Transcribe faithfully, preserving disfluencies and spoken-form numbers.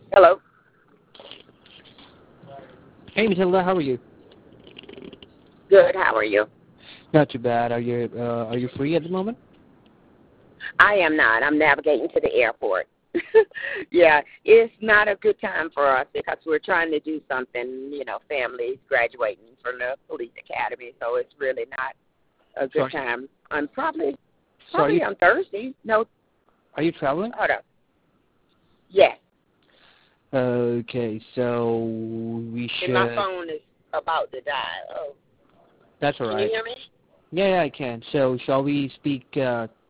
Hello. Hey, Matilda, how are you? Good. How are you? Not too bad. Are you uh, are you free at the moment? I am not. I'm navigating to the airport. Yeah, it's not a good time for us because we're trying to do something. You know, families graduating from the police academy, so it's really not a So good are you, time. I'm probably so are you probably on Thursday. No, are you traveling? hold on. Yes, Okay, so we and my should. phone is about to die. Oh, That's all can you right. hear me? Yeah, yeah, I can. So shall we speak uh,